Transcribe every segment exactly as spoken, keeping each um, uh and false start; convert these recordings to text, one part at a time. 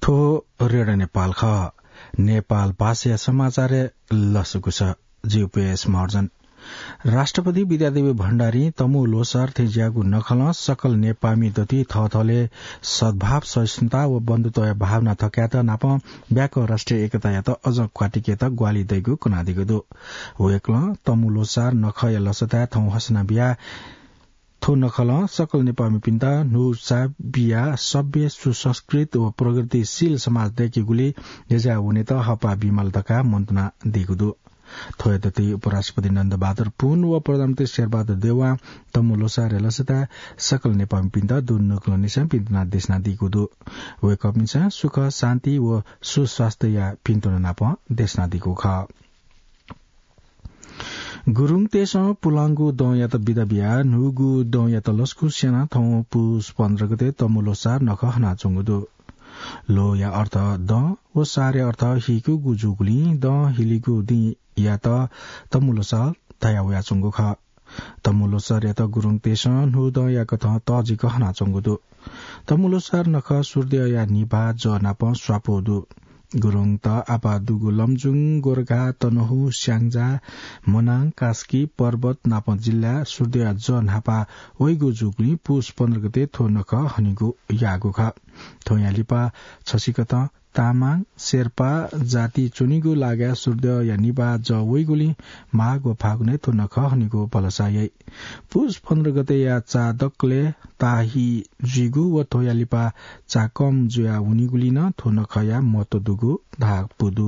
ठो रेडियो नेपाल ख नेपाल भाषा समाचार लसुको छ जीपीएस महर्जन राष्ट्रपति विद्यादेवी भण्डारी तमु लोसार थेज्यागु नखल सकल नेपामी दति थथले सद्भाव सहिष्णुता व बन्धुत्व भावना थक्यात नाप ब्याक राष्ट्रिय एकता यात अझ क्वाटिकेत ग्वाली दैगु कुनादिगु दो वेक्ल तमु लोसार नख या लसता थौ हसना बिया थो नखल सकल नेपामी पिन्ता नुसा बिया सभ्य सुसंस्कृत व प्रगतिशील समाज देखिगुली जेजा हुने त हपा बिमल दका मन्त्रणा दिगुदु थोयदति उपराष्ट्रपति नन्द बहादुर पुन व प्रधानमन्त्री शेरबहादुर देउवा तमु लोसार लसता सकल नेपामी पिन्ता दुन नक्ल निसा पिन्तना देशना दिगुदु वे कपिन्छ सुख शान्ति व सुस्वास्थ्य या पिन्तुना नाप देशना दिगु ख गुरुङ तेस पुलाङ्गु द या त बिदा बिया नुगु द या त लस्कु सेना थौ पुस पन्ध्र गते तमु लोसार नख हना चुङ्गुदु लो या अर्थ द व सारे अर्थ हिकु गुजुगुली द हिलिगु दि या त तमु लोसार तया वया चुङ्गु ख तमु लोसार या त गुरुङ तेस नु द या कथ तजिक हना चुङ्गुदु तमु लोसार नख सूर्य या निभा ज नाप स्वापोदु गुरुङ त आपा दुगु लमजुङ गोरखा तनहु स्याङजा मनाङ कास्की पर्वत नाप जिल्ला सूर्य ज नापा ओइगु जुगली पुस पन्ध्र गते थो नख हनिगु यागु ख थोया लिपा छसिकत तामाङ शेर्पा जाति चुनिगु लाग्या सूर्य या निबा ज ओइगुली माघ व फागुने थो नख हनिगु पलसायै पुस पन्ध्र गते या चा दक्ले ताही जिगु व थोया लिपा चा कम जुया उनिगुली न थो नख या मत दुगु धाग पुदु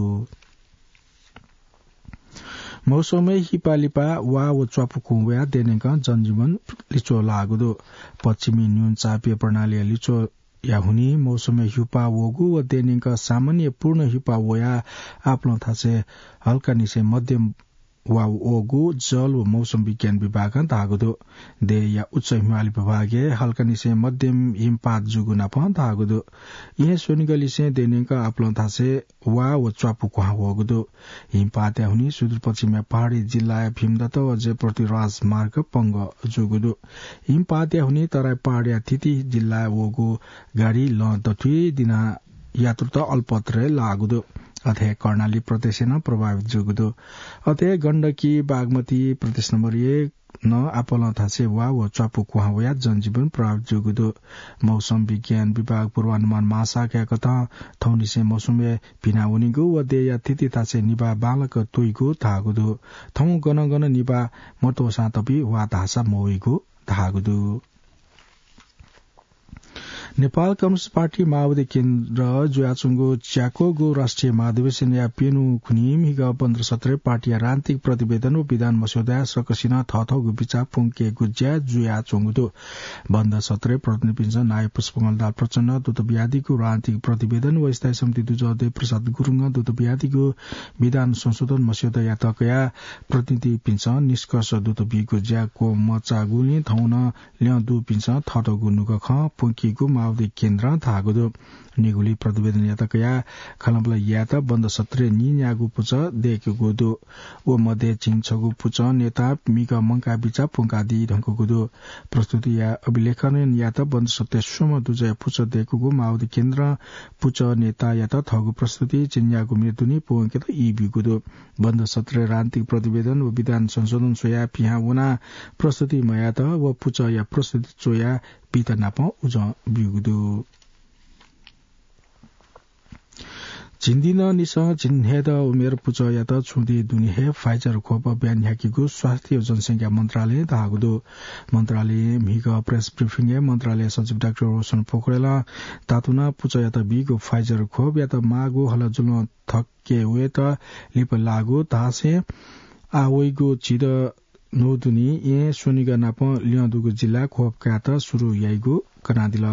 मौसमै हिपालिपा वा व च्वापुकु वा देनेक जनजीवन लिचो लागुदो पश्चिमी न्यून चापीय प्रणाली लिचो या हुनी मौसमे हिपा वोगु व देनिक सामान्य पूर्ण हिपा वया आफ्नो थासे हल्का निसे मध्यम वा ओगु जल व मौसम विज्ञान विभाग तागुदो दे या उच्च हिमाली विभागे हल्का निसे मध्यम हिमपात जुगु नाप तागुदो ये सोनिगलिसे देनिक आफ्नो थासे वा व च्वापु कुहा वगुदो हिमपात हुनी सुदूर पश्चिम पहाडी जिल्ला भीमदत्त व जयप्रति राजमार्ग पंग जुगुदो हिमपात हुनी तराई पहाडी तिथि जिल्ला वगु गाडी ल दथुई दिना यात्रु त अल्पत्रे लागुदो अथे कर्णाली प्रदेश न प्रभावित जुगुदो अथे गण्डकी बागमती प्रदेश नम्बर एक न आपल थासे वा व च्वापु कुहा वया जनजीवन प्रभावित जुगुदो मौसम विज्ञान विभाग पूर्वानुमान महाशाखा कथा थौनिसे मौसमे भिना उनिगु व दे या तिथि थासे निबा बालक तुइगु थागुदो थौ गन गन निबा मतो सातपी वा धासा मोइगु थागुदो नेपाल कम्युनिस्ट पार्टी माओवादी केन्द्र जुयाचुङ्गो च्याकोगो राष्ट्रिय महाधिवेशन या पेनु खुनिम हिग पन्ध्र सत्र पार्टी रान्तिक प्रतिवेदन व विधान मस्यौदा सकसिन थथौगु बिचा पुङ्के गुज्या जुयाचुङ्गुदो बन्द सत्र प्रतिनिधिपिन्छ नाय पुष्पकमल दाल प्रचण्ड दूत व्याधिको रान्तिक प्रतिवेदन व स्थायी समिति दुजदेव प्रसाद गुरुङ दूत व्याधिको विधान संशोधन मस्यौदा या तकया प्रतिनिधिपिन्छ निष्कर्ष दूत बिगु ज्याको मचागुली थौन ल्या दु पिन्छ थटगु नुगख पुङ्केगु माओवादी केन्द्र थागुदो निगुली प्रतिवेदन यातकया खलम्बला यात बन्द सत्र निन्यागु पुच देखेको दो ओ मध्ये चिङछगु पुच नेता मिग मंका बिचा पुंकादी ढंगको दो प्रस्तुति या अभिलेखन यात बन्द सत्र सोम दुजय पुच देखेको माओवादी केन्द्र पुच नेता यात थगु प्रस्तुति चिन्यागु मृत्युनी पुंके त ई बिगु दो बन्द सत्र रान्तिक प्रतिवेदन व विधान संशोधन सोया पिहा उना प्रस्तुति मयात व पुच या प्रस्तुति चोया पिता नाप उज बिगुदो चिन्दिन निस चिन्हेद उमेर पुच या त छुदी दुनिहे फाइजर खोप बिहान ह्याकीको स्वास्थ्य एवं जनसंख्या मन्त्रालय थागुदो मन्त्रालय मिग प्रेस ब्रिफिङ मन्त्रालय सचिव डाक्टर रोशन पोखरेल तातुना पुच या त बिगो फाइजर खोप या त मागो हल जुल थक्के वे त लिप लागु तासे आवैगो छिद नोदुनी ए सोनिगा नाप लियदुगु जिल्ला खोप कात सुरु याइगु कनादिल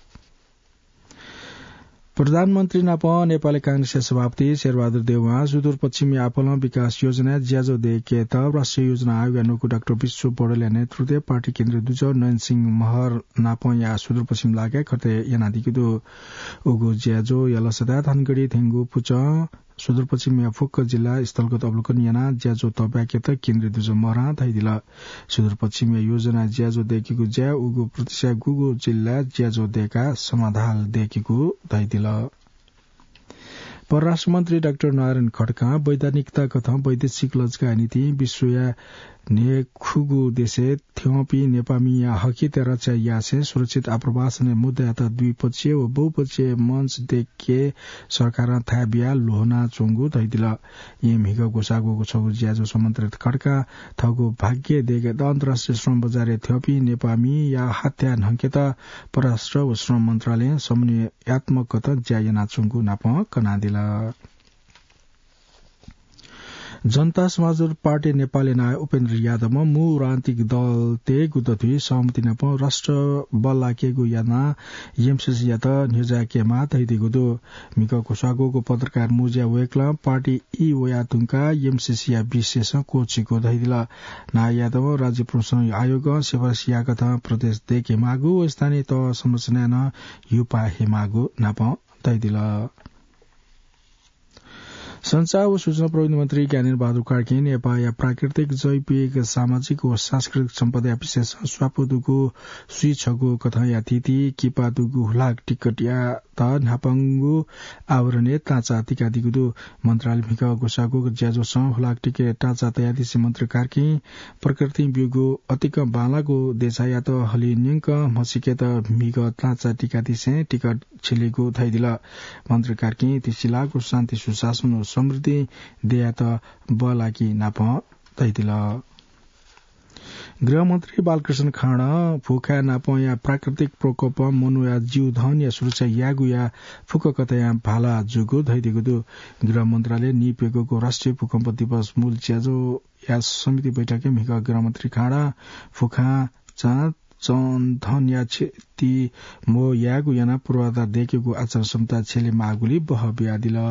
प्रधानमन्त्री नाप नेपाली कांग्रेस सभापति शेरबहादुर देउवा सुदूरपश्चिमी आपल विकास योजना ज्याजो देके त राष्ट्रिय योजना आयोग नुकु डाक्टर विश्व बडोले नेतृत्व पार्टी केन्द्र दुज नयन सिंह महर नाप या सुदूरपश्चिम लागे खते यनादिकिदो उगु ज्याजो यलसदा धनगढी थेंगु पुच सुदूरपश्चिम याफुक जिल्ला स्थलगत अवलोकन याना ज्याजो तब्याकेत केन्द्रीय दुज महरा थाइदिल सुदूरपश्चिम योजना ज्याजो देखेको ज्या उगु प्रतिशा गुगु जिल्ला ज्याजो देका समाधान देखेको थाइदिल परराष्ट्र मन्त्री डाक्टर नारायण खड्का वैधानिकता कथा वैदेशिक लजका नीति विश्वया ने खुगु देशे थ्योपी नेपामी या हकी तेरचा यासे सुरक्षित आप्रवास ने मुद्दा त द्विपक्षीय व बहुपक्षीय मंच देखे सरकार था बिया लोहना चोंगु दैदिला यम हिग गोसागोको छगु ज्याजो समन्त्रित खड्का थगु भाग्य देगे द अन्तर्राष्ट्रिय श्रम बजार थ्योपी नेपामी या हत्या नंकेता परराष्ट्र व श्रम मन्त्रालय समन्वयात्मक कथा ज्यायना चोंगु नाप कनादिला जनता समाजवादी पार्टी नेपाली नाय उपेन्द्र यादव मु राजनीतिक दल ते गुदथि सहमति नप राष्ट्र बल लाकेगु याना एमसीसी यात निर्जाकेमा तैदिगु दो मिको कोसागोको पत्रकार मुजिया वेक्ला पार्टी ई वया तुंका एमसीसी या विशेष कोचिको दैदिला ना यादव राज्य प्रशासन आयोग सेवासिया कथा प्रदेश देखे मागु स्थानीय त संरचना न युपा हेमागु नाप दैदिला संचार व सूचना प्रविधि मंत्री ज्ञानेन्द्र बहादुर कार्की नेपाल या प्राकृतिक जैविक सामाजिक व सांस्कृतिक सम्पदा विशेष स्वापुदुको सुई छगु कथा या तिथि किपादुगु हुलाक टिकट या त नापंगु आवरणे ताचा टिका दिगुदु मन्त्रालय भिका गोसागु ज्याजो स हुलाक टिके ताचा तयादी से मन्त्री कार्की प्रकृति बिगु अतिक बालागु देशा या त हलि निंक मसिके त मिग ताचा टिका दिसे टिकट छिलेगु थैदिला मन्त्री कार्की तिसिलागु शान्ति सुशासन समृद्धि देया त बलाकी नाप तैदिला गृहमन्त्री बालकृष्ण खाँड फुका नाप या प्राकृतिक प्रकोप मनु या जीव धन या सुरक्षा यागु या फुक कता या भाला जुगु धैदिगु गृह मन्त्रालय निपेगोको राष्ट्रिय भूकम्प दिवस मूल च्याजो या समिति बैठकले मिका गृहमन्त्री खाँड फुका चाँद धन या क्षति मो यागु याना पूर्वाधार देखेको आचार क्षमता छेले मागुली बह ब्यादिला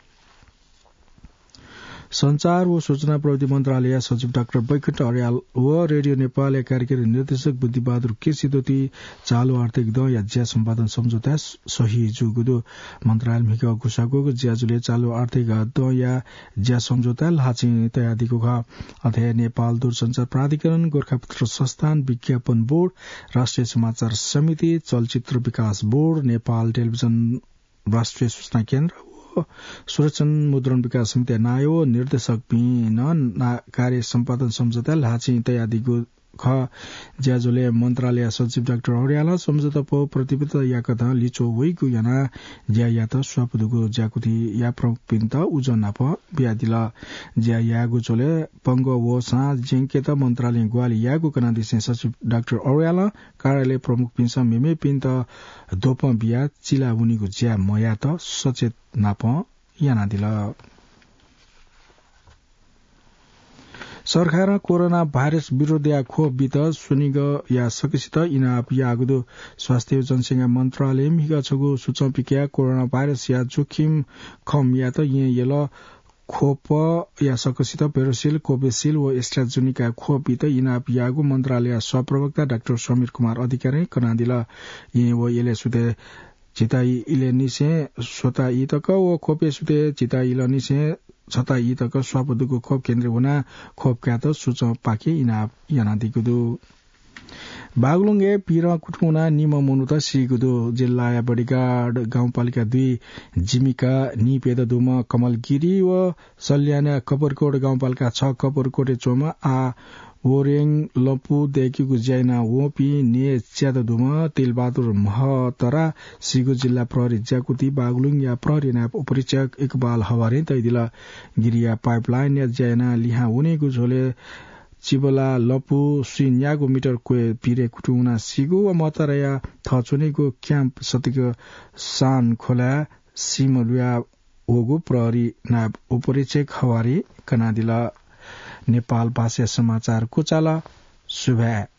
संचार व सूचना प्रविधि मन्त्रालय सचिव डाक्टर बैकुण्ठ अर्याल व रेडियो नेपाल कार्यकारी निर्देशक बुद्धिबहादुर केसीदोती चालू आर्थिक द या ज्या सम्पादन सम्झौता सही जुगुदो मन्त्रालय मिका घुसागो ज्याजुले चालू आर्थिक द या ज्या सम्झौता लाछि तयादिको ख अध्यय नेपाल दूरसञ्चार प्राधिकरण गोरखापत्र संस्थान विज्ञापन बोर्ड राष्ट्रिय समाचार समिति चलचित्र विकास बोर्ड नेपाल टेलिभिजन राष्ट्रिय सूचना केन्द्र सुरक्षण मुद्रण विकास समिति नायो निर्देशक बिन कार्य सम्पादन सम्झौता लाछि तयादिको ख ज्याजुले मन्त्रालय सचिव डाक्टर अर्याल सम्झौता पो प्रतिबद्ध या कथा लिचो वैगु याना ज्या या त स्वापुदुगु ज्याकुथि या प्रमुख पिन्त उजन नाप ब्यादिला ज्या यागु चोले पंग वो सा जेंकेत मन्त्रालय ग्वाली यागु कना दिसे सचिव डाक्टर अर्याल कार्यालय प्रमुख पिन्स मेमे पिन्त दोप बिया चिला उनीगु ज्या मया त सचेत नाप याना दिला सरकार कोरोना भाइरस विरोध या खोप बित सुनिग या सकिसित इनाप यागुदो स्वास्थ्य जनसंख्या मन्त्रालय मिगा छगु सुचपिक्या कोरोना भाइरस या जोखिम खम या त ये यल खोप या सकसित पेरोसिल कोविसिल व एस्ट्राजेनिका खोप बित इनाप यागु मन्त्रालय स्वप्रवक्ता डाक्टर समीर कुमार अधिकारी कनादिला ये व यले सुते चिताई इले निसे सोता इतक व खोपे सुते चिताई इले निसे छता इतक स्वापदुको खोप केन्द्र हुना खोप क्या त सुच पाके इना याना दिगुदु बागलुङे पिर कुटुना निम मुनु त सिगुदु जिल्ला बडीगाड गाउँपालिका दुई जिमिका निपेद दुम कमलगिरी व सल्याना कपरकोट गाउँपालिका छ कपरकोटे चोमा आ ओरेङ लपु देखिगु ज्याना वोपी ने च्याद दुम तेलबहादुर महतरा सिगु जिल्ला प्रहरी ज्याकुती बागलुङ या प्रहरी नाप उपरीक्षक इकबाल हवारे तैदिला गिरिया पाइपलाइन या ज्याना लिहा उनेगु झोले चिबला लपु सुन्यागु मिटर कोए पिरे कुटुना सिगु व मतरया थचुनेगु क्याम्प सतिक सान खोला सिमलुया ओगु प्रहरी नाप उपरीक्षक हवारे कनादिला नेपाल भाषा समाचार कुचाला सुभा